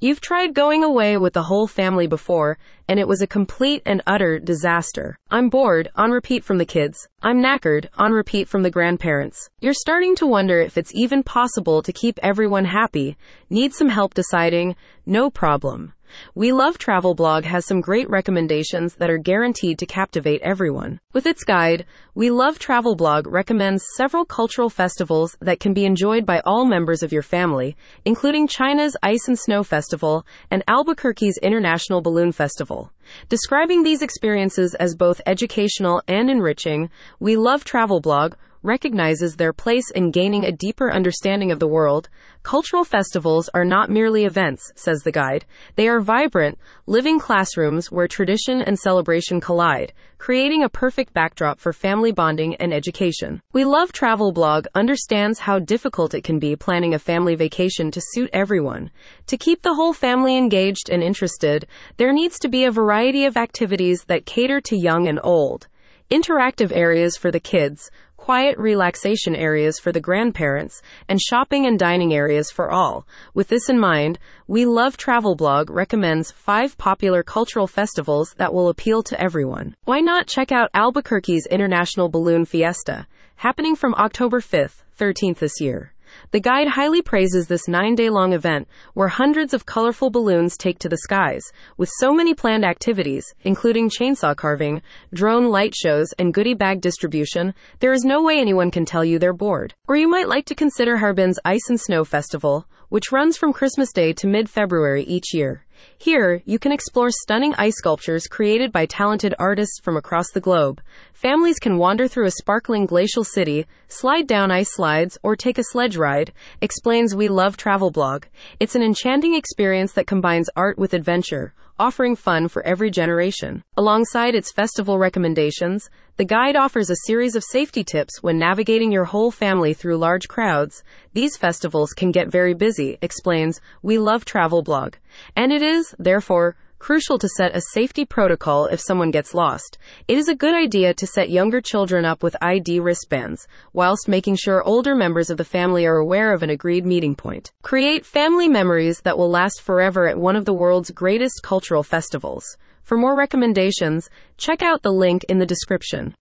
You've tried going away with the whole family before, and it was a complete and utter disaster. I'm bored, on repeat from the kids. I'm knackered, on repeat from the grandparents. You're starting to wonder if it's even possible to keep everyone happy. Need some help deciding? No problem. We Love Travel blog has some great recommendations that are guaranteed to captivate everyone. With its guide, We Love Travel blog recommends several cultural festivals that can be enjoyed by all members of your family, including China's Ice and Snow Festival and Albuquerque's International Balloon Festival. Describing these experiences as both educational and enriching, We Love Travel blog recognizes their place in gaining a deeper understanding of the world. Cultural festivals are not merely events, says the guide. They are vibrant, living classrooms where tradition and celebration collide, creating a perfect backdrop for family bonding and education. We Love Travel blog understands how difficult it can be planning a family vacation to suit everyone. To keep the whole family engaged and interested, there needs to be a variety of activities that cater to young and old. Interactive areas for the kids, quiet relaxation areas for the grandparents, and shopping and dining areas for all. With this in mind, We Love Travel blog recommends 5 popular cultural festivals that will appeal to everyone. Why not check out Albuquerque's International Balloon Fiesta, happening from October 5th, 13th this year. The guide highly praises this 9-day-long event where hundreds of colorful balloons take to the skies, with so many planned activities, including chainsaw carving, drone light shows, and goodie bag distribution. There is no way anyone can tell you they're bored. Or you might like to consider Harbin's Ice and Snow Festival, which runs from Christmas Day to mid-February each year. Here, you can explore stunning ice sculptures created by talented artists from across the globe. Families can wander through a sparkling glacial city, slide down ice slides, or take a sledge ride, explains We Love Travel blog. It's an enchanting experience that combines art with adventure, offering fun for every generation. Alongside its festival recommendations, the guide offers a series of safety tips when navigating your whole family through large crowds. These festivals can get very busy, explains We Love Travel blog. And it is, therefore, crucial to set a safety protocol if someone gets lost. It is a good idea to set younger children up with ID wristbands, whilst making sure older members of the family are aware of an agreed meeting point. Create family memories that will last forever at one of the world's greatest cultural festivals. For more recommendations, check out the link in the description.